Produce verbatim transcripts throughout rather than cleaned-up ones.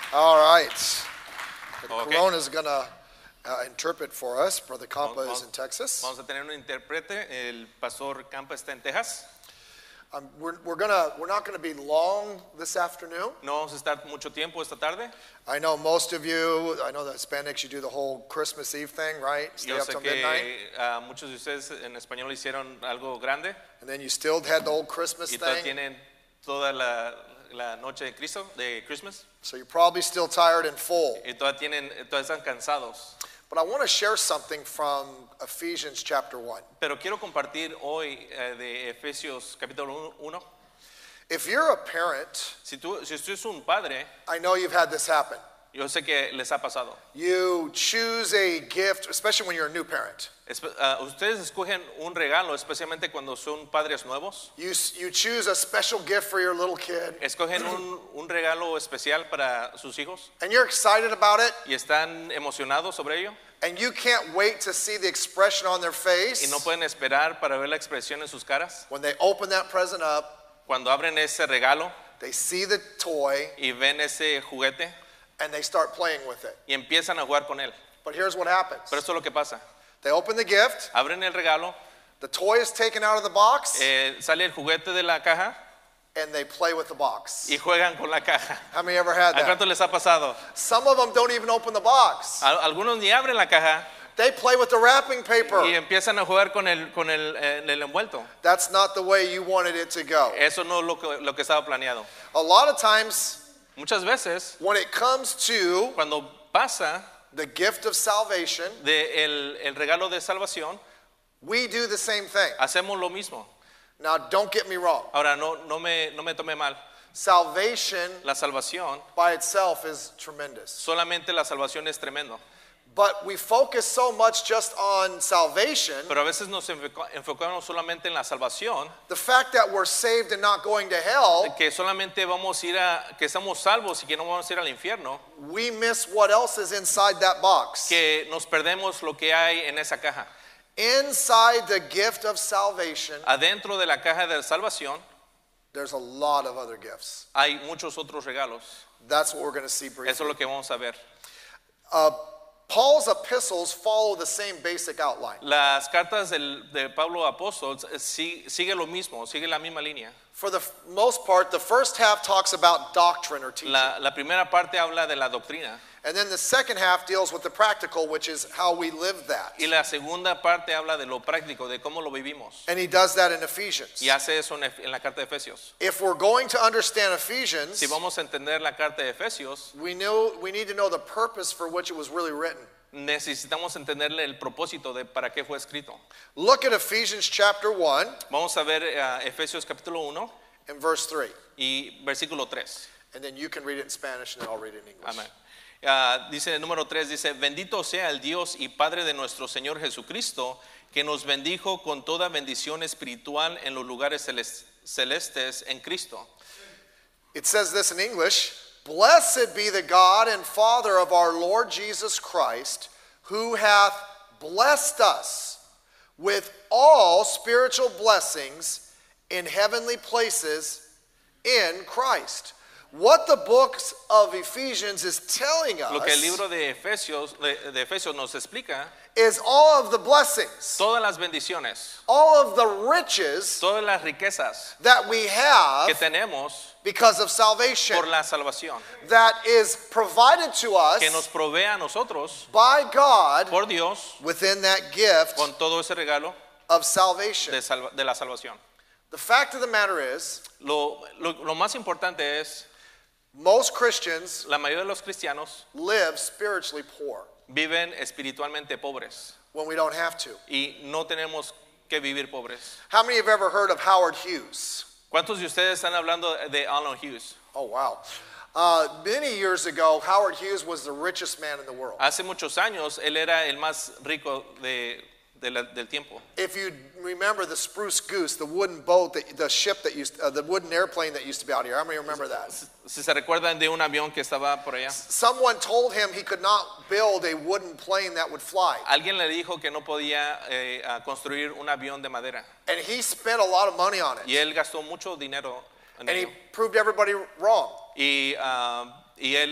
All right. The Okay. Corona is going to uh, interpret for us. Brother Campa Vamos- is in Texas. Vamos a tener un intérprete. El pastor Campa está en Texas. Um, we're we're gonna we're not going to be long this afternoon. No vamos a estar mucho tiempo esta tarde. I know most of you. I know the Hispanics. You do the whole Christmas Eve thing, right? Stay Yo up sé till que midnight, ah, muchos de ustedes en español hicieron algo grande and then you still had the old Christmas y todavía thing. tienen toda la, la noche de Cristo, de Christmas, So you're probably still tired and full. y todavía tienen, todavía están cansados. But I want to share something from Ephesians chapter one. Pero quiero compartir hoy eh, de Efesios capítulo uno. If you're a parent, Si tú, si usted es un padre, I know you've had this happen. yo sé que les ha pasado. You choose a gift, especially when you're a new parent. Espe- ah, ustedes escogen un regalo, especialmente cuando son padres nuevos. You, you choose a special gift for your little kid, Escogen un, un regalo especial para sus hijos and you're excited about it, y están emocionados sobre ello and you can't wait to see the expression on their face y no pueden esperar para ver la expresión en sus caras. when they open that present up, Cuando abren ese regalo they see the toy, y ven ese juguete and they start playing with it. y empiezan a jugar con él. But here's what happens. Pero esto es lo que pasa. They open the gift, Abren el regalo, the toy is taken out of the box, eh, sale el juguete de la caja and they play with the box. y juegan con la caja. How many ever had ¿A cuánto that? les ha pasado? Some of them don't even open the box. Al- Algunos ni abren la caja They play with the wrapping paper. y empiezan a jugar con el, con el, eh, el envuelto. That's not the way you wanted it to go. Eso no es lo que, lo que estaba planeado. A lot of times, Muchas veces, when it comes to cuando pasa the gift of salvation, de el, el regalo de salvación, we do the same thing. hacemos lo mismo. Now, don't get me wrong. Ahora, no, no, me, no me tome mal. Salvation La salvación, by itself is tremendous. solamente la salvación es tremendo. But we focus so much just on salvation, Pero a veces nos enfoca- enfocamos solamente en la salvación, the fact that we're saved and not going to hell, que solamente vamos a ir a, que estamos salvos y que no vamos a ir al infierno, we miss what else is inside that box. que nos perdemos lo que hay en esa caja. Inside the gift of salvation, Adentro de la caja de salvación there's a lot of other gifts. hay muchos otros regalos. That's what we're going to see Eso briefly. es lo que vamos a ver. Uh, Paul's epistles follow the same basic outline. Las cartas del, de Pablo Apóstol eh, sí- sigue lo mismo, sigue la misma línea. For the f- most part, the first half talks about doctrine or teaching. La, la primera parte habla de la doctrina And then the second half deals with the practical, which is how we live that. y la segunda parte habla de lo práctico, de cómo lo vivimos. And he does that in Ephesians. Y hace eso en, Ef- en la carta de Efesios. If we're going to understand Ephesians, Si vamos a entender la carta de Efesios, we know we need to know the purpose for which it was really written. necesitamos entenderle el propósito de para qué fue escrito. Look at Ephesians chapter one Vamos a ver uh, Efesios capítulo uno and verse three. y versículo tres. And then you can read it in Spanish and then I'll read it in English. Amén. Ah, dice el número tres, dice, bendito sea el Dios y Padre de nuestro Señor Jesucristo, que nos bendijo con toda bendición espiritual en los lugares celes- celestes en Cristo. It says this in English, blessed be the God and Father of our Lord Jesus Christ, who hath blessed us with all spiritual blessings in heavenly places in Christ. What the books of Ephesians is telling Lo que el us libro de Efesios, de, de Efesios nos explica, is all of the blessings, todas las bendiciones, all of the riches todas las riquezas that we que have tenemos because of salvation por la salvación, that is provided to que nos us provee a nosotros by God por Dios within that gift con todo ese regalo of salvation. de, salva- de la salvación. The fact of the matter is, Lo, lo, lo más importante es, most Christians la mayoría de los cristianos live spiritually poor viven espiritualmente pobres when we don't have to. y no tenemos que vivir pobres. How many have ever heard of Howard Hughes? ¿Cuántos de ustedes están hablando de Alan Hughes? Oh, wow. Uh, many years ago, Howard Hughes was the richest man in the world. Hace muchos años él era el más rico de, de la- del tiempo. If you remember the Spruce Goose, the wooden boat, that, the ship that used, uh, the wooden airplane that used to be out here, how many remember that? Si se recuerdan de un avión que estaba por allá, Someone told him he could not build a wooden plane that would fly. alguien le dijo que no podía eh, a construir un avión de madera And he spent a lot of money on y it. él gastó mucho dinero en And he ello. proved everybody wrong. Y, ah, y él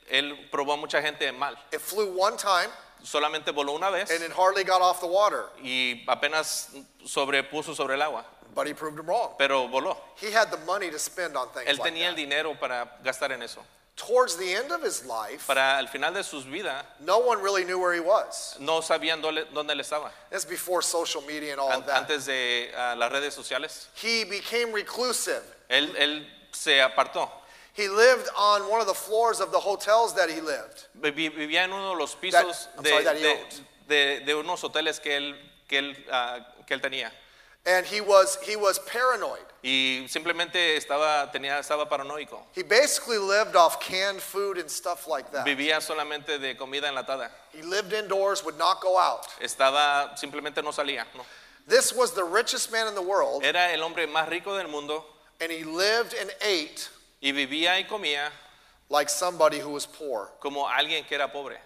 él probó a mucha gente mal. It flew one time Solamente voló una vez and it hardly got off the water, y apenas sobrepuso sobre el agua, but he proved him wrong. pero voló. He had the money to spend on things Él like tenía el that. dinero para gastar en eso. Towards the end of his life, Para el final de sus vidas, no one really knew where he was. no sabían dónde, dónde él estaba. It's before social media and all An- of that. Antes de uh, las redes sociales, He became reclusive. él, él se apartó. He lived on one of the floors of the hotels that he lived. Vivi- Vivía en uno de los pisos I'm de, sorry, that he de, owned. de- de unos hoteles que él, que él, uh, que él tenía. And he was he was paranoid. Y simplemente estaba, tenía, estaba paranoico. He basically lived off canned food and stuff like that. Vivía solamente de comida enlatada. He lived indoors, would not go out. Estaba, simplemente no salía. No. This was the richest man in the world, Era el hombre más rico del mundo and he lived and ate y vivía y comía like somebody who was poor. como alguien que era pobre.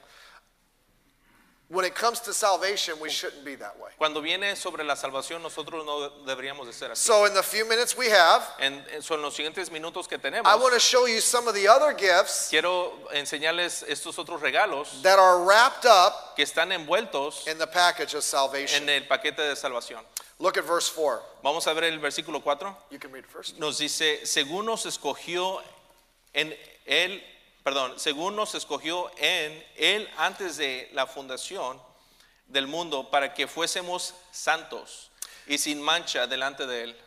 When it comes to salvation, we shouldn't be that way. Cuando viene sobre la salvación, nosotros no deberíamos de ser así. So in the few minutes we have, En, en- son los siguientes minutos que tenemos. I want to show you some of the other gifts Quiero enseñarles estos otros regalos that are wrapped up que están envueltos in the package of salvation. en el paquete de salvación. Look at verse four. Vamos a ver el versículo cuatro. You can read it first. Nos dice, según nos escogió en él, perdón, según nos escogió en él antes de la fundación del mundo para que fuésemos santos y sin mancha delante de él.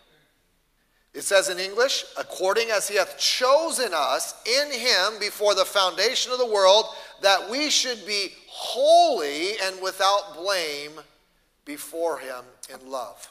It says in English, according as he hath chosen us in him before the foundation of the world, that we should be holy and without blame before him in love.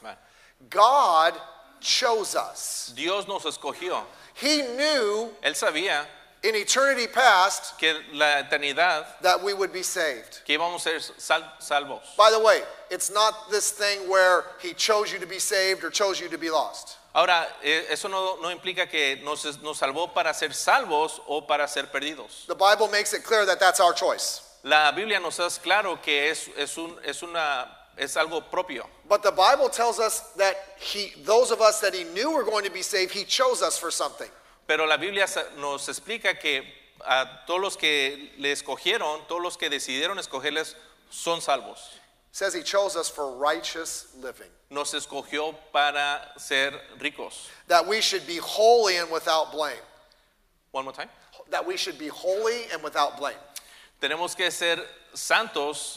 God chose us. Dios nos escogió. He knew Él sabía in eternity past que la eternidad that we would be saved. que íbamos a ser sal- salvos. By the way, it's not this thing where he chose you to be saved or chose you to be lost. Ahora, eh, eso no, no implica que nos, nos salvó para ser salvos o para ser perdidos. The Bible makes it clear that that's our choice. La Biblia nos hace claro que es, es, un, es, una, es algo propio. But the Bible tells us that he, those of us that he knew were going to be saved, he chose us for something. Pero la Biblia sa- nos explica que a todos los que le escogieron, todos los que decidieron escogerles, son salvos. It says he chose us for righteous living, Nos escogió para ser ricos. that we should be holy and without blame. One more time. That we should be holy and without blame. Tenemos que ser santos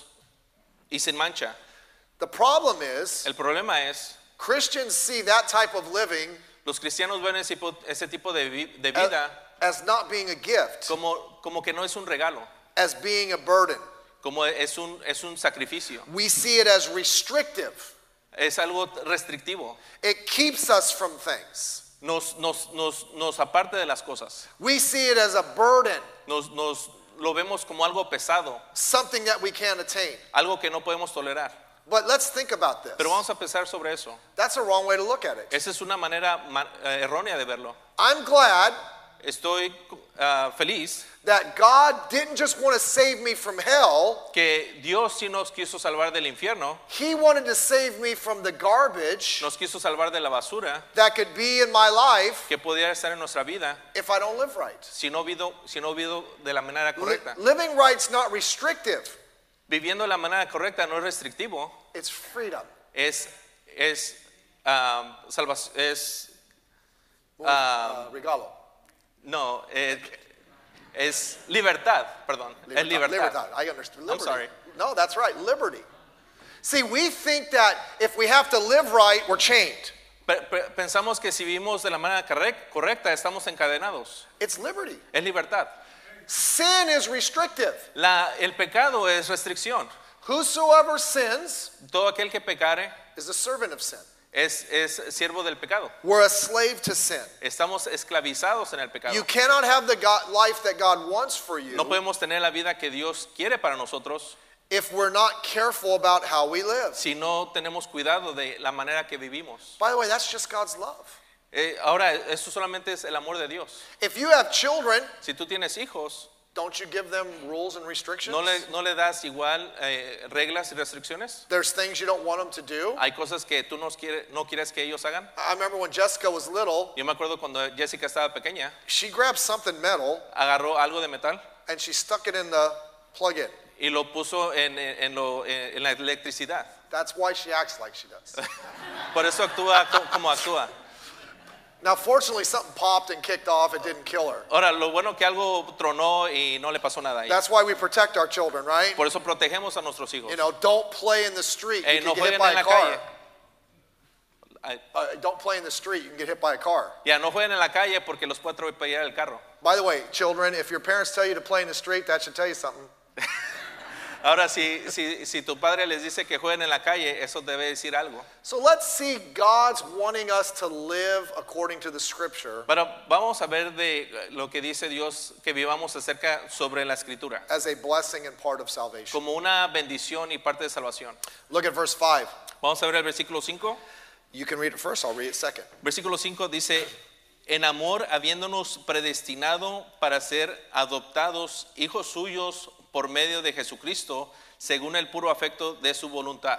y sin mancha. The problem is, El problema es, Christians see that type of living los cristianos ven ese, tipo- ese tipo de, vi- de as, vida as not being a gift, como, como que no es un regalo, as being a burden. como es un, es un sacrificio. We see it as restrictive. Es algo restrictivo. It keeps us from things. Nos, nos, nos, nos aparta de las cosas. We see it as a burden, Nos, nos lo vemos como algo pesado, something that we can't attain. algo que no podemos tolerar. But let's think about this. Pero vamos a pensar sobre eso. That's a wrong way to look at it. Esa es una manera ma- eh, errónea de verlo. I'm glad Estoy ah, feliz that God didn't just want to save me from hell, que Dios sí nos quiso salvar del infierno, He wanted to save me from the garbage nos quiso salvar de la basura that could be in my life que podía estar en nuestra vida if I don't live right. si no vivo, si no vivo de la manera Li- correcta. living right's not restrictive, Viviendo de la manera correcta no es restrictivo, it's freedom. es, es, ah, salva- es Uh, regalo. no, eh, es libertad, perdón, es libertad. Libertad. I understood. Liberty. sorry. No, that's right. Liberty. See, we think that if we have to live right, we're chained. Pe- pe- Pensamos que si vivimos de la manera correc- correcta estamos encadenados. It's liberty. Es libertad. Sin is restrictive. La, el pecado es restricción. Whosoever sins Todo aquel que pecare is a servant of sin. es, es siervo del pecado. We're a slave to sin. Estamos esclavizados en el pecado. You cannot have the God, life that God wants for you No podemos tener la vida que Dios quiere para nosotros if we're not careful about how we live. si no tenemos cuidado de la manera que vivimos. By the way, that's just God's love. Eh, ahora, eso solamente es el amor de Dios. If you have children, Si tú tienes hijos, Don't you give them rules and restrictions? ¿No le, no le das igual eh, reglas y restricciones? There's things you don't want them to do. Hay cosas que tú no, quiere, no quieres que ellos hagan. I remember when Jessica was little, Yo me acuerdo cuando Jessica estaba pequeña, she grabbed something metal agarró algo de metal and she stuck it in the plug-in. y lo puso en, en, lo, en la electricidad. That's why she acts like she does. Por eso actúa co- como actúa. Now, fortunately, something popped and kicked off. It didn't kill her. Ahora, lo bueno que algo tronó y no le pasó nada a ella. That's why we protect our children, right? Por eso protegemos a nuestros hijos. You know, don't play in the street. Eh, You no can get hit jueguen by en a la car. calle. Ay, Uh, don't play in the street. You can get hit by a car. Ya no jueguen en la calle porque los puede atropellar el carro. By the way, children, if your parents tell you to play in the street, that should tell you something. Ahora, si, si, si tu padre les dice que jueguen en la calle, eso debe decir algo. So let's see God's wanting us to live according to the scripture Pero vamos a ver de lo que dice Dios que vivamos acerca sobre la escritura, as a blessing and part of salvation. como una bendición y parte de salvación. Look at verse five. Vamos a ver el versículo cinco. You can read it first. I'll read it second. Versículo cinco dice, en amor habiéndonos predestinado para ser adoptados hijos suyos por medio de Jesucristo, según el puro afecto de su voluntad.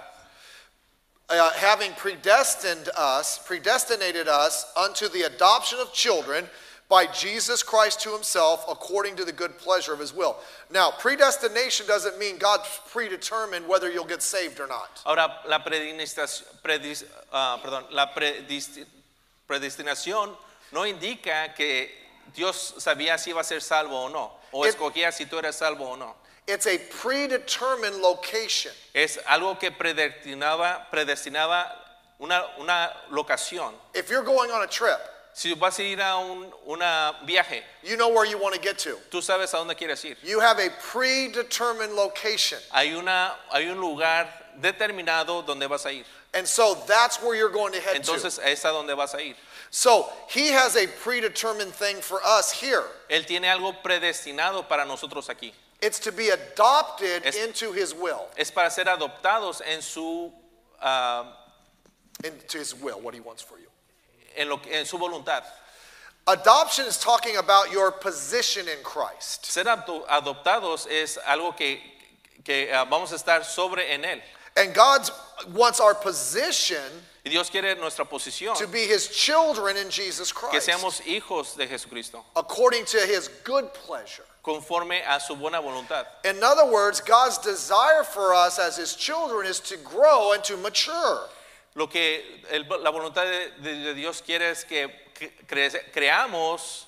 Uh, having predestined us, predestinated us unto the adoption of children by Jesus Christ to himself according to the good pleasure of his will. Now, predestination doesn't mean God predetermined whether you'll get saved or not. Ahora, la predestinación, predis- ah, perdón, la predis- predestinación no indica que Dios sabía si iba a ser salvo o no, o It- escogía si tú eres salvo o no. It's a predetermined location. Es algo que predestinaba, predestinaba una, una locación. If you're going on a trip, Si vas a ir a un una viaje, you know where you want to get to. tú sabes a dónde quieres ir. You have a predetermined location. Hay, una, hay un lugar determinado donde vas a ir. And so that's where you're going to head to. Entonces es a donde vas a ir. So he has a predetermined thing for us here. Él tiene algo predestinado para nosotros aquí. It's to be adopted Es- into his will. Es para ser adoptados en su, ah, Into his will, what he wants for you. en, lo, que- en su voluntad. Adoption is talking about your position in Christ. Ser adop- adoptados es algo que, que ah, vamos a estar sobre en Él. And God wants our position Y Dios quiere nuestra posición, to be his children in Jesus que Christ, seamos hijos de Jesucristo, according to his good pleasure. conforme a su buena voluntad. In other words, God's desire for us as his children is to grow and to mature. Lo que el- la voluntad de, de- de Dios quiere es que cre- creamos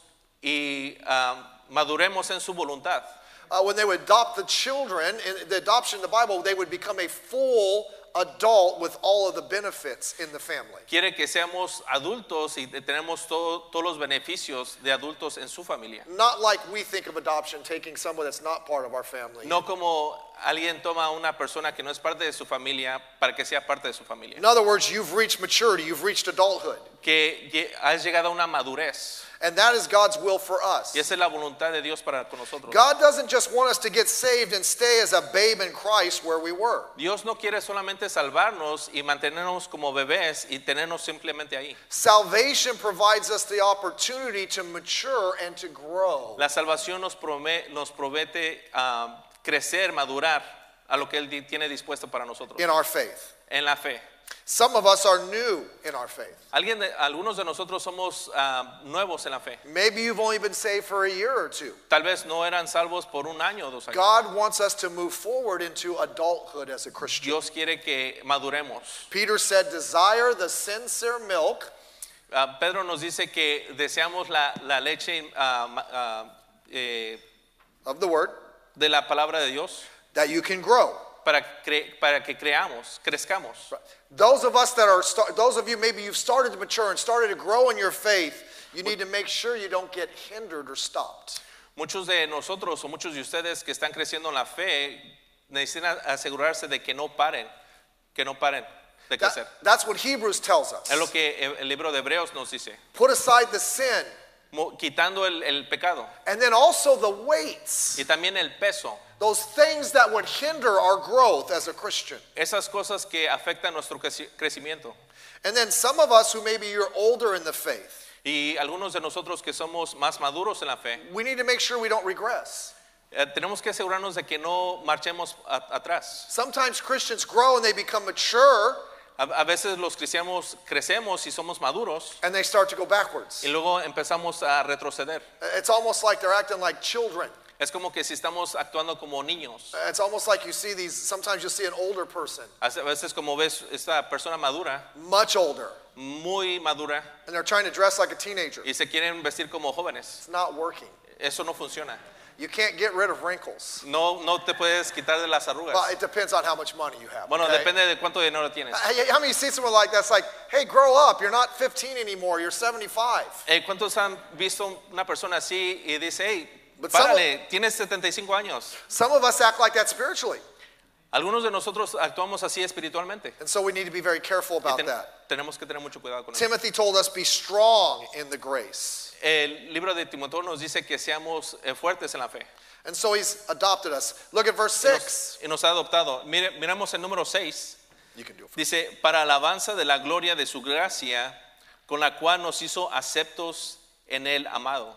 y ah, maduremos en su voluntad. Uh, when they would adopt the children, in the adoption in the Bible, they would become a full adult with all of the benefits in the family. Quiere que seamos adultos y tenemos todo- todos los beneficios de adultos en su familia. Not like we think of adoption, taking someone that's not part of our family. No como alguien toma a una persona que no es parte de su familia para que sea parte de su familia. In other words, you've reached maturity, you've reached adulthood. Que lle- has llegado a una madurez. And that is God's will for us. Y esa es la voluntad de Dios para con nosotros. God doesn't just want us to get saved and stay as a babe in Christ where we were. Dios no quiere solamente salvarnos y mantenernos como bebés y tenernos simplemente ahí. Salvation provides us the opportunity to mature and to grow. La salvación nos, prome- nos promete ah, crecer, madurar a lo que Él di- tiene dispuesto para nosotros In our faith. en la fe. Some of us are new in our faith. Alguien de- algunos de nosotros somos ah, nuevos en la fe. Maybe you've only been saved for a year or two. Tal vez no eran salvos por un año o dos años. God wants us to move forward into adulthood as a Christian. Dios quiere que maduremos. Peter said, desire the sincere milk Ah, Pedro nos dice que deseamos la, la leche ah, ma- ah, eh, of the word de la palabra de Dios that you can grow. para, cre- para que creamos, crezcamos. Those of us that are, start, those of you maybe you've started to mature and started to grow in your faith, you need to make sure you don't get hindered or stopped. Muchos de nosotros o muchos de ustedes que están creciendo en la fe necesitan asegurarse de que no paren, que no paren de That- crecer. that's what Hebrews tells us. Es lo que el el libro de Hebreos nos dice, Put aside the sin mo- quitando el, el pecado and then also the weights, y también el peso, those things that would hinder our growth as a Christian. esas cosas que afectan nuestro creci- crecimiento. And then some of us who maybe you're older in the faith, Y algunos de nosotros que somos más maduros en la fe, we need to make sure we don't regress. Eh, tenemos que asegurarnos de que no marchemos a- atrás. Sometimes Christians grow and they become mature A, a veces los cristianos crecemos y somos maduros and they start to go backwards. y luego empezamos a retroceder. It's almost like they're acting like children. Es como que si estamos actuando como niños. It's almost like you see these, sometimes you'll see an older person, A veces como ves esta persona madura, much older, muy madura, and they're trying to dress like a teenager. y se quieren vestir como jóvenes. It's not working. Eso no funciona. You can't get rid of wrinkles. No, no te puedes quitar de las arrugas. Well, it depends on how much money you have. Bueno, okay? depende de cuánto dinero tienes. Hey, how many see someone like that's like, hey, grow up. You're not fifteen anymore. You're seventy-five. Eh, ¿Cuántos han visto una persona así y dice, hey, But some párale, tienes setenta y cinco años? Some of us act like that spiritually. Algunos de nosotros actuamos así espiritualmente. And so we need to be very careful Y about ten- that. tenemos que tener mucho cuidado con eso. Timothy told us, be strong in the grace. El libro de Timoteo nos dice que seamos eh, fuertes en la fe. And so he's adopted us. Look at verse Y six. nos, y nos ha adoptado. Mire, miramos el número seis. You can do it. Dice, para alabanza de la gloria de su gracia, con la cual nos hizo aceptos en el amado.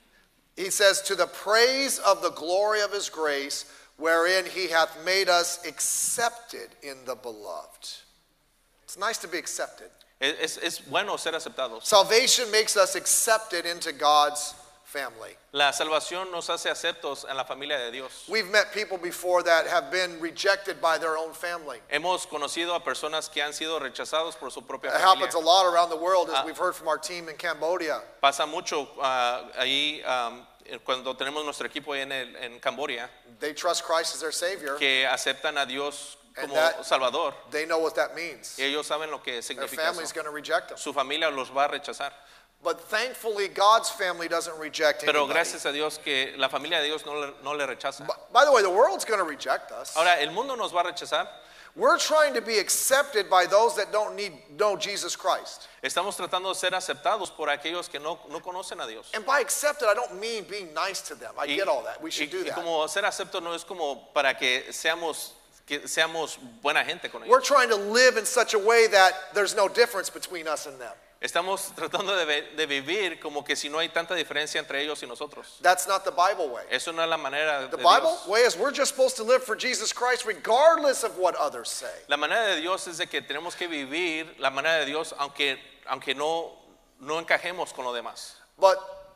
He says, to the praise of the glory of his grace, wherein he hath made us accepted in the beloved. It's nice to be accepted. Es, es bueno ser aceptados. Salvation makes us accepted into God's family. La salvación nos hace aceptos en la familia de Dios. We've met people before that have been rejected by their own family. Hemos conocido a personas que han sido rechazados por su propia It familia. happens a lot around the world, as Ah. we've heard from our team in Cambodia. Pasa mucho ah, ahí um, cuando tenemos nuestro equipo ahí en, el, en Camboya, They trust Christ as their Savior. que aceptan a Dios And como that- Salvador. They know what that means. Y ellos saben lo que Their significa family's eso. going to reject them. Su familia los va a rechazar. But thankfully, God's family doesn't reject Pero anybody. gracias a Dios que la familia de Dios no le, no le rechaza. By- By the way, the world's going to reject us. Ahora, el mundo nos va a rechazar. We're trying to be accepted by those that don't need know Jesus Christ. Estamos tratando de ser aceptados por aquellos que no, no conocen a Dios. And by accepted, I don't mean being nice to them. I Y, get all that. We y- should do y that. como ser acepto no es como para que seamos, que seamos buena gente con ellos. We're trying to live in such a way that there's no difference between us and them. Estamos tratando de, ve- de vivir como que si no hay tanta diferencia entre ellos y nosotros. That's not the Bible way. Eso no es la manera The de Bible Dios. way is we're just supposed to live for Jesus Christ regardless of what others say. La manera de Dios es de que tenemos que vivir la manera de Dios aunque, aunque no, no encajemos con lo demás. But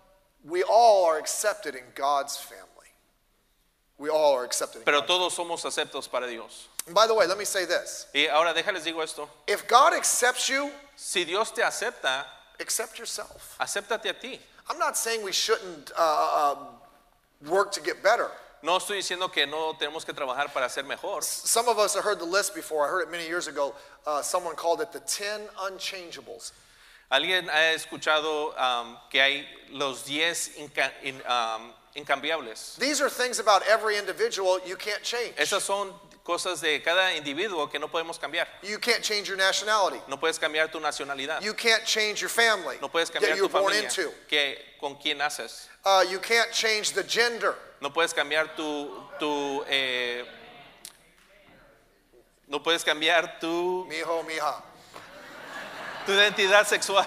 we all are accepted in God's family. We all are accepted in Pero God's todos somos aceptos para Dios. And by the way, let me say this. Y ahora déjales digo esto. If God accepts you, Si Dios te acepta, accept yourself. acéptate a ti. I'm not saying we shouldn't uh, uh, work to get better. No estoy diciendo que no tenemos que trabajar para ser mejor. Some of us have heard the list before. I heard it many years ago. Uh, someone called it the ten unchangeables. Alguien ha escuchado um, que hay los diez inca- in- um, incambiables. These are things about every individual you can't change. Esas son cosas de cada individuo que no podemos cambiar. You can't change your nationality. No puedes cambiar tu nacionalidad. You can't change your family No puedes that cambiar you tu were born familia, into. que, con quién naces. Uh, you can't change the gender. No puedes cambiar tu, tu eh, no puedes cambiar tu, Mijo, mija. tu identidad sexual.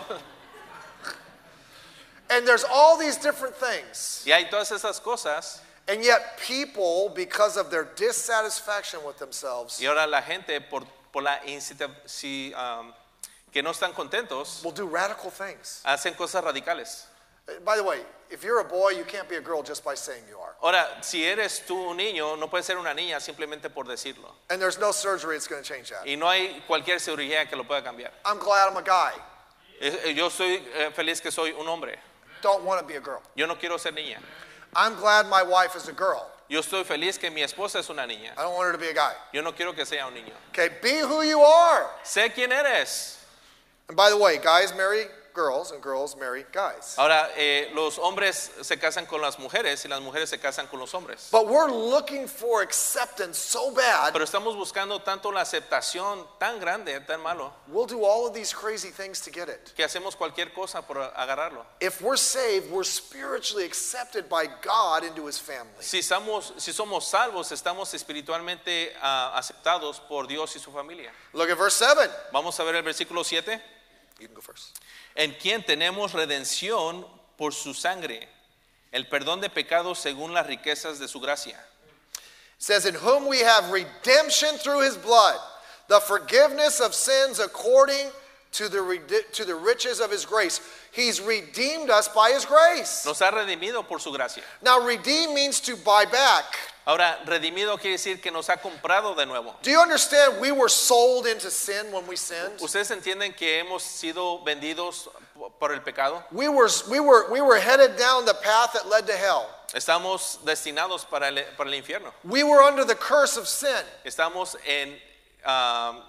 And there's all these different things. Y hay todas esas cosas. And yet people, because of their dissatisfaction with themselves, Y ahora la gente por, por la incita, si, um, que no están contentos, will do radical things. hacen cosas radicales. Uh, By the way, if you're a boy, you can't be a girl just by saying you are. Ahora, si eres tú un niño, no puedes ser una niña simplemente por decirlo. And there's no surgery that's going to change that. Y no hay cualquier cirugía que lo pueda cambiar. I'm glad I'm a guy. Eh, Yo estoy eh, feliz que soy un hombre. Don't want to be a girl. Yo no quiero ser niña. I'm glad my wife is a girl. Yo estoy feliz que mi esposa es una niña. I don't want her to be a guy. Yo no quiero que sea un niño. Okay, be who you are. Sé quién eres. And by the way, guys marry girls and girls marry guys. Ahora, eh, los hombres se casan con las mujeres y las mujeres se casan con los hombres. But we're looking for acceptance so bad, Pero estamos buscando tanto la aceptación tan grande, tan malo, we'll do all of these crazy things to get it. que hacemos cualquier cosa por agarrarlo. If we're saved, we're spiritually accepted by God into his family. Si somos, si somos salvos, estamos espiritualmente ah, aceptados por Dios y su familia. Look at verse seven. Vamos a ver el versículo siete. You can go first. En quien tenemos redención por su sangre, el perdón de pecados según las riquezas de su gracia. It says, in whom we have redemption through his blood, the forgiveness of sins according to the, redi- to the riches of his grace. He's redeemed us by his grace. Nos ha redimido por su gracia. Now, redeem means to buy back. Ahora, redimido quiere decir que nos ha comprado de nuevo. Do you understand we were sold into sin when we sinned? ¿Ustedes entienden que hemos sido vendidos por el pecado? We were, we were, we were headed down the path that led to hell. Estamos destinados para el, para el infierno. We were under the curse of sin. Estamos en um,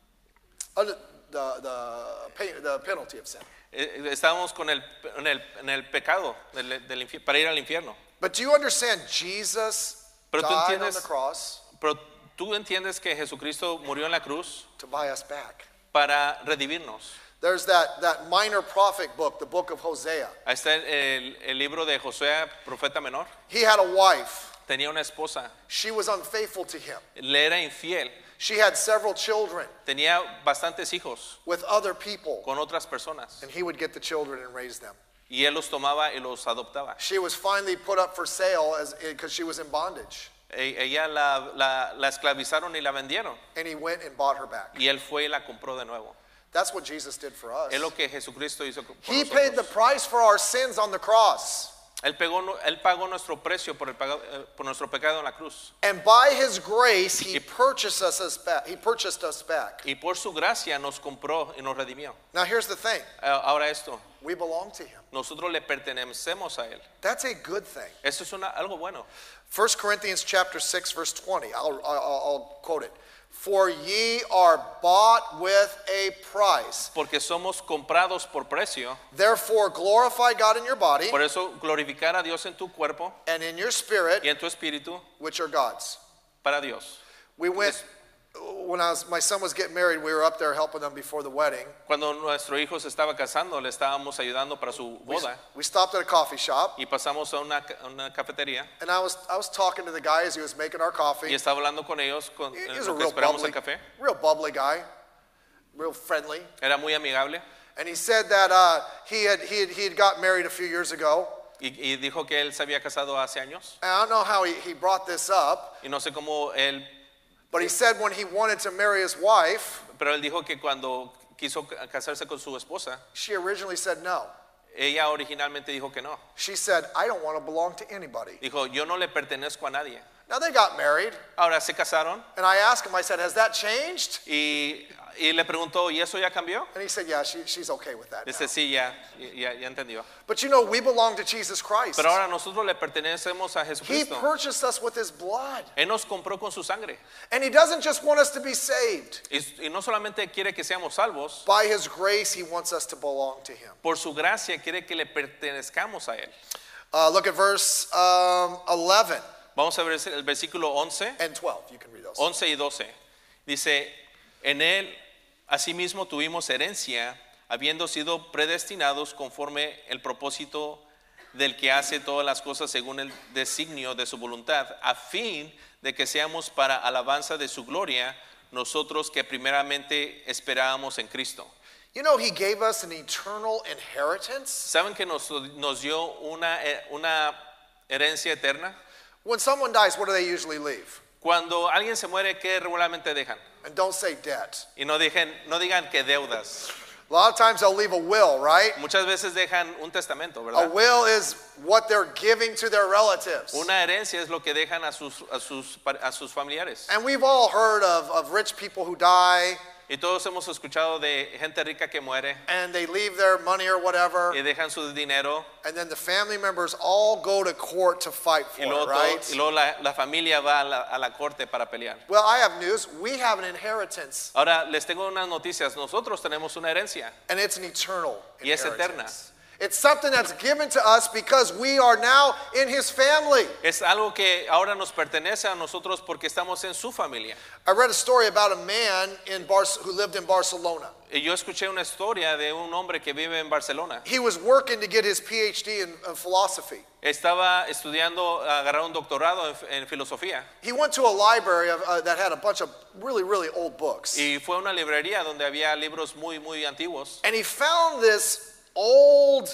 Under the, the, pay, the penalty of sin. estamos con el en el, en el pecado del, del infierno, para ir al infierno. But do you understand Jesus Pero tú died on entiendes, the cross pero tú entiendes que Jesucristo murió en la cruz to buy us back? para redimirnos. There's that, that minor prophet book, the book of Hosea. Ahí está el, el, el libro de Josué, profeta menor. He had a wife. Tenía una esposa, She was unfaithful to him. le era infiel, She had several children tenía bastantes hijos with other people, con otras personas and he would get the children and raise them. y él los tomaba y los adoptaba. She was finally put up for sale as because she was in bondage, E- Ella la, la, la esclavizaron y la vendieron and he went and bought her back. y él fue y la compró de nuevo. That's what Jesus did for us. Es lo que Jesucristo hizo por He paid the nosotros. price for our sins on the cross. Él, pegó, él pagó nuestro precio por, el, paga- eh, por nuestro pecado en la cruz. And by his grace, he purchased us back. He purchased us back. Y por su gracia nos compró y nos redimió. Now here's the thing. Eh, Ahora esto, We belong to him. nosotros le pertenecemos a él. That's a good thing. Eso es una, algo bueno. First Corinthians chapter six verse twenty. I'll, I'll, I'll quote it. For ye are bought with a price. Porque somos comprados por precio. Therefore glorify God in your body Por eso glorificar a Dios en tu cuerpo and in your spirit, y en tu espíritu which are God's. para Dios. We went, when I was, my son was getting married, we were up there helping them before the wedding. Cuando nuestro hijo se estaba casando, le estábamos ayudando para su We, boda we stopped at a coffee shop, y pasamos a una, a una cafetería and I was, I was talking to the guy as he was making our y coffee. estaba hablando con ellos con He eh, was a lo que real esperamos bubbly, el café. real bubbly guy, real friendly. Era muy amigable And he said that uh, he, had, he, had, he had got married a few years ago. y, y dijo que él se había casado hace años And I don't know how he, he brought this up, y no sé cómo él, but he said when he wanted to marry his wife, pero él dijo que cuando quiso ca- casarse con su esposa, she originally said no. ella originalmente dijo que no. She said, I don't want to belong to anybody. Dijo, yo no le pertenezco a nadie. Now they got married, Ahora se casaron and I asked him, I said, has that changed? y, y le preguntó, ¿y eso ya cambió? And he said, yeah, she, she's okay with that now. Dice, sí, ya, ya, ya entendió. But you know, we belong to Jesus Christ. Pero ahora nosotros le pertenecemos a He Jesucristo. purchased us with his blood. Él nos compró con su sangre. And he doesn't just want us to be saved. Y, y no solamente quiere que seamos salvos, By his grace, he wants us to belong to him. por su gracia quiere que le pertenezcamos a Él. Uh, look at verse um, eleven Vamos a ver el versículo once, and twelve. You can read those. once y doce. Dice, en Él asimismo tuvimos herencia, habiendo sido predestinados conforme el propósito del que hace todas las cosas según el designio de su voluntad, a fin de que seamos para alabanza de su gloria, nosotros que primeramente esperábamos en Cristo. You know, he gave us an eternal inheritance. ¿Saben que nos, nos dio una, eh, una herencia eterna? When someone dies, what do they usually leave? Cuando alguien se muere, ¿qué regularmente dejan? And don't say debt. Y no, dejen, no digan que deudas. A lot of times they'll leave a will, right? Muchas veces dejan un testamento, A ¿verdad? will is what they're giving to their relatives. Una herencia es lo que dejan a sus, a sus, a sus familiares. And we've all heard of, of rich people who die Y todos hemos escuchado de gente rica que muere and they leave their money or whatever, y dejan su dinero and then the family members all go to court to fight for y it, luego, todo- right? y luego la, la familia va a la, a la corte para pelear. Well, I have news. We have an inheritance, Ahora les tengo unas noticias. Nosotros tenemos una herencia. and it's an eternal Y es eterna. inheritance. It's something that's given to us because we are now in his family. Es algo que ahora nos pertenece a nosotros porque estamos en su familia. I read a story about a man in Bar- who lived in Barcelona. Y yo escuché una historia de un hombre que vive en Barcelona. He was working to get his P H D in, in philosophy. Estaba estudiando, agarrar un doctorado en, en filosofía. He went to a library of, uh, that had a bunch of really, really old books. Y fue a una librería donde había libros muy, muy antiguos. And he found this old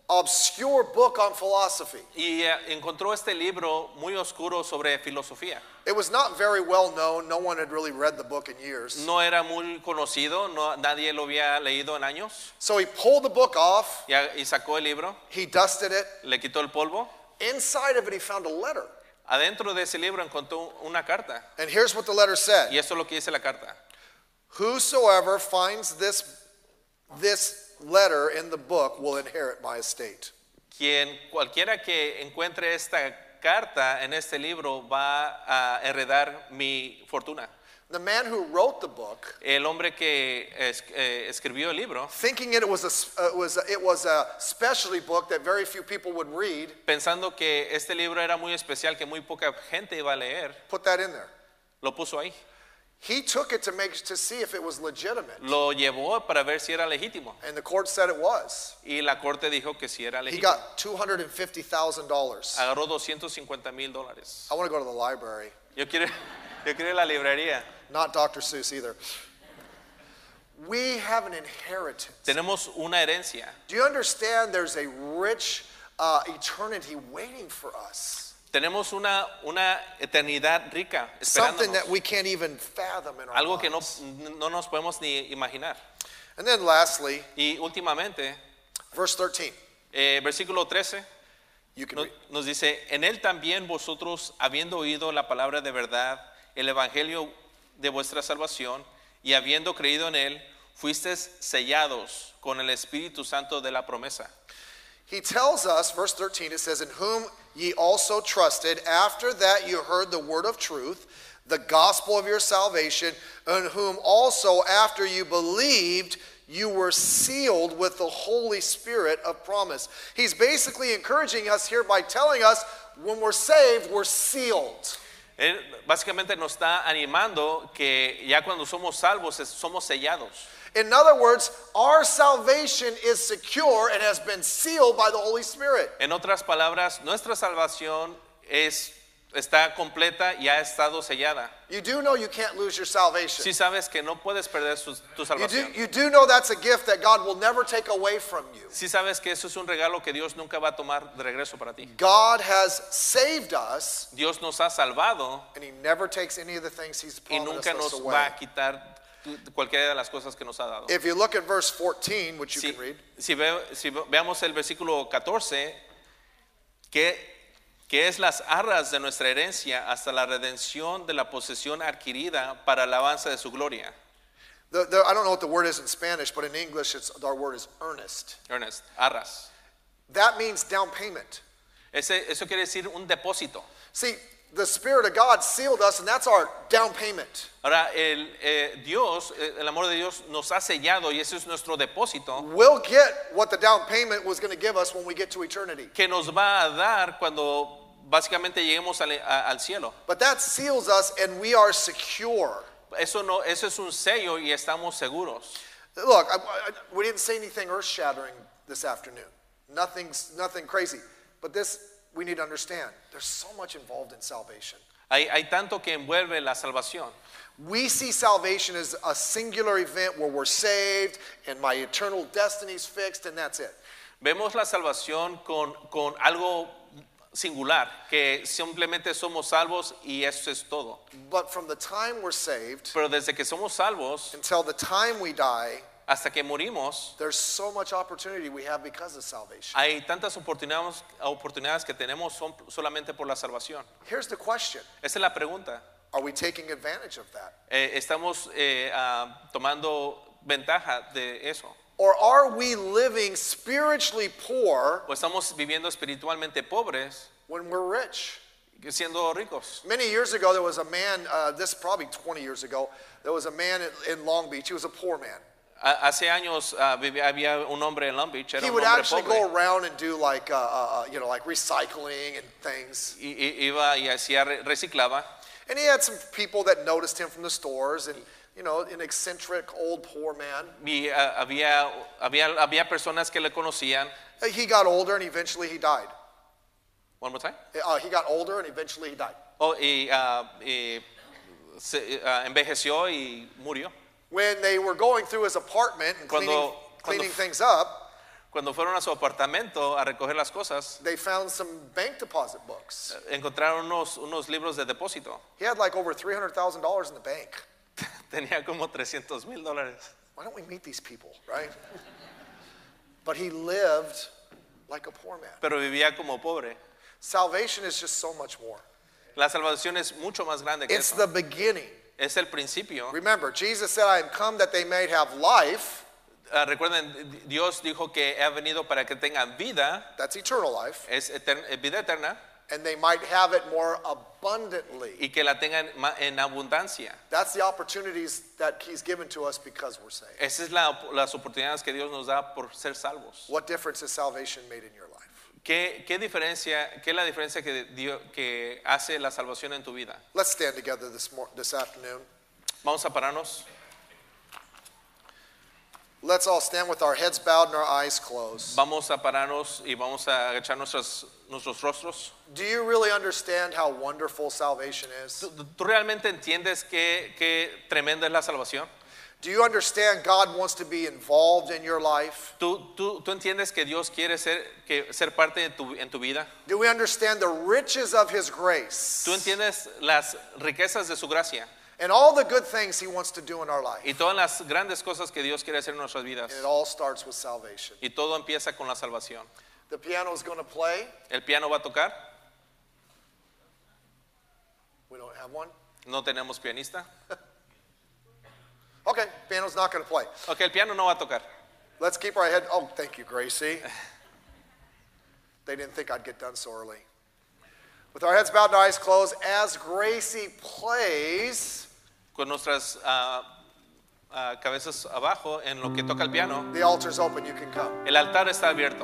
obscure book on philosophy. Y eh, encontró este libro muy oscuro sobre filosofía. It was not very well known. No one had really read the book in years. No era muy conocido, no, nadie lo había leído en años. So he pulled the book off, Y, y sacó el libro, he dusted it. le quitó el polvo. Inside of it, he found a letter. Adentro de ese libro encontró una carta. And here's what the letter said. Y esto es lo que dice la carta. Whosoever finds this, this letter in the book will inherit my estate. Quien, cualquiera que encuentre esta carta en este libro va a heredar mi fortuna. The man who wrote the book, El hombre que es- eh, escribió el libro, thinking it was, a, uh, was a, it was a specialty book that very few people would read, pensando que este libro era muy especial, que muy poca gente iba a leer, put that in there. lo puso ahí. He took it to make to see if it was legitimate, Lo llevó para ver si era legítimo. and the court said it was. Y la corte dijo que sí era He legítimo. got two hundred fifty thousand dollars. Agarró doscientos cincuenta mil dólares. I want to go to the library, Yo quiero, yo quiero ir a la librería. not Doctor Seuss either. We have an inheritance. Tenemos una herencia. Do you understand there's a rich uh, eternity waiting for us? Tenemos una, una eternidad rica Something esperándonos. that we can't even fathom in our Algo que no, minds. no nos podemos ni imaginar. And then lastly, Y últimamente, verse thirteen. eh, versículo trece, You can nos, read. nos dice, en él también vosotros, habiendo oído la palabra de verdad, el evangelio de vuestra salvación, y habiendo creído en él, fuisteis sellados con el Espíritu Santo de la promesa. He tells us, verse thirteen, it says, in whom ye also trusted, after that you heard the word of truth, the gospel of your salvation, in whom also after you believed, you were sealed with the Holy Spirit of promise. He's basically encouraging us here by telling us when we're saved, we're sealed. Él básicamente nos está animando que ya cuando somos salvos, es- somos sellados. In other words, our salvation is secure and has been sealed by the Holy Spirit. En otras palabras, nuestra salvación es, está completa y ha estado sellada. You do know you can't lose your salvation. Si sabes que no puedes perder su- tu You do, salvación. you do know that's a gift that God will never take away from you. Si sabes que eso es un regalo que Dios nunca va a tomar de regreso para ti. God has saved us, Dios nos ha salvado and He never takes any of the things He's y promised nunca us nos away. va a quitar tu- cualquiera de las cosas que nos ha dado. If you look at verse fourteen, which you Si, can read, si ve- si ve- veamos el versículo catorce, que, que es las arras de nuestra herencia hasta la redención de la posesión adquirida para alabanza de su gloria. the, the, I don't know what the word is in Spanish, but in English, it's, our word is earnest. Ernest, arras. That means down payment. Ese, eso quiere decir un depósito. See, the Spirit of God sealed us, and that's our down payment. Ahora, el, eh, Dios, eh, el amor de Dios nos ha sellado y ese es nuestro depósito We'll get what the down payment was going to give us when we get to eternity. que nos va a dar cuando básicamente lleguemos al, a- al cielo. But that seals us, and we are secure. Eso, no, eso es un sello y estamos seguros. Look, I, I, we didn't say anything earth-shattering this afternoon. Nothing's nothing crazy. But this, we need to understand. There's so much involved in salvation. Hay, hay tanto que envuelve la salvación. We see salvation as a singular event where we're saved and my eternal destiny's fixed, and that's it. Vemos la salvación con, con algo singular, que simplemente somos salvos y eso es todo. But from the time we're saved Pero desde que somos salvos until the time we die, hasta que morimos, there's so much opportunity we have because of salvation. hay tantas oportunidades, oportunidades que tenemos son solamente por la salvación. Here's the question. Esa es la pregunta. Are we taking advantage of that? Eh, ¿Estamos eh, ah, tomando ventaja de eso? Or are we living spiritually poor ¿O estamos viviendo espiritualmente pobres when we're rich? siendo ricos? Many years ago, there was a man, uh, this probably twenty years ago, there was a man in, in Long Beach. He was a poor man. Ha- Hace años ah, vivía- había un hombre en Long Beach, era He un would hombre actually pobre. go around and do like, uh, uh, uh, you know, like recycling and things. Y, y- iba y hacía, re- reciclaba. And he had some people that noticed him from the stores and, you know, an eccentric old poor man. Y ah, había, había, había personas que le conocían. He got older and eventually he died. One more time. Uh, he got older and eventually he died. Oh, y, ah, y se, ah, envejeció y murió. When they were going through his apartment and cleaning, Cuando- cleaning cuando- things up, Cuando fueron a su apartamento a recoger las cosas, they found some bank deposit books. encontraron unos, unos libros de depósito. He had like over three hundred thousand dollars in the bank. Tenía como trescientos mil dólares. Why don't we meet these people, right? But he lived like a poor man. Pero vivía como pobre. Salvation is just so much more. La salvación es mucho más grande que It's eso. the beginning. Es el principio. Remember, Jesus said, I am come that they may have life. Uh, recuerden, Dios dijo que ha venido para que tengan vida, That's eternal life. es eter- vida eterna, And they might have it more abundantly. y que la tengan ma- en abundancia. That's the opportunities that he's given to us because we're saved. Esas es la, las oportunidades que Dios nos da por ser salvos. What difference has salvation made in your life? ¿Qué, qué diferencia, qué es la diferencia que, Dios, que hace la salvación en tu vida? Let's stand together this, mor- this afternoon. Vamos a pararnos. Let's all stand with our heads bowed and our eyes closed. Vamos a pararnos y vamos a agachar nuestros, nuestros rostros. Do you really understand how wonderful salvation is? ¿Tú, tú realmente entiendes qué, qué tremenda es la salvación? Do you understand God wants to be involved in your life? ¿Tú, tú, tú entiendes que Dios quiere ser, que, ser parte de tu, en tu vida? Do we understand the riches of his grace ¿Tú entiendes las riquezas de su gracia and all the good things he wants to do in our life? y todas las grandes cosas que Dios quiere hacer en nuestras vidas? And it all starts with salvation. Y todo empieza con la salvación. The piano is going to play. El piano va a tocar. We don't have one. No tenemos pianista. Okay, piano's not going to play. Ok, el piano no va a tocar. Let's keep our head. Oh, thank you, Gracie. They didn't think I'd get done so early. With our heads bowed and our eyes closed, as Gracie plays, Con nuestras ah, ah, cabezas abajo en lo que toca el piano, the altar's open. You can come. el altar está abierto.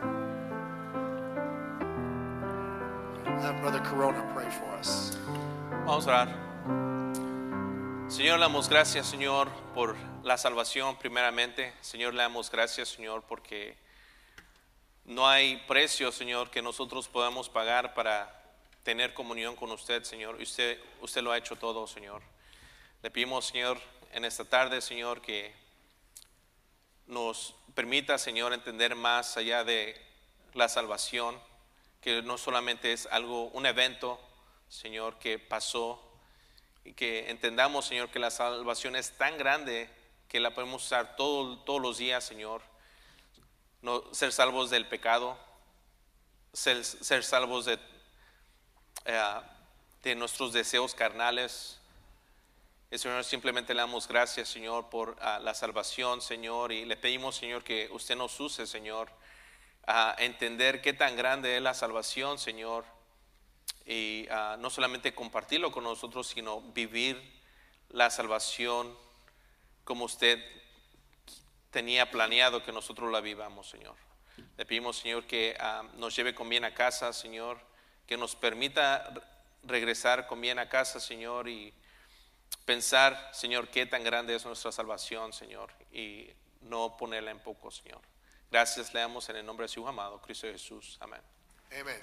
Have Brother Corona pray for us. Vamos a orar. Señor, le damos gracias, Señor, por la salvación primeramente. Señor, le damos gracias, Señor, porque no hay precio, Señor, que nosotros podamos pagar para tener comunión con usted, Señor. Usted, usted lo ha hecho todo, Señor. Le pedimos, Señor, en esta tarde, Señor, que nos permita, Señor, entender más allá de la salvación, que no solamente es algo, un evento, Señor, que pasó, y que entendamos, Señor, que la salvación es tan grande que la podemos usar todo, todos los días, Señor. No, ser salvos del pecado, ser, ser salvos de, eh, de nuestros deseos carnales. Y, Señor, simplemente le damos gracias, Señor, por uh, la salvación, Señor, y le pedimos, Señor, que usted nos use, Señor, a entender qué tan grande es la salvación, Señor, y uh, no solamente compartirlo con nosotros, sino vivir la salvación como usted tenía planeado que nosotros la vivamos, Señor. Le pedimos, Señor, que uh, nos lleve con bien a casa, Señor, que nos permita regresar con bien a casa, Señor, y pensar, Señor, qué tan grande es nuestra salvación, Señor, y no ponerla en poco, Señor. Gracias le damos en el nombre de su Hijo amado, Cristo Jesús. Amén. Amen.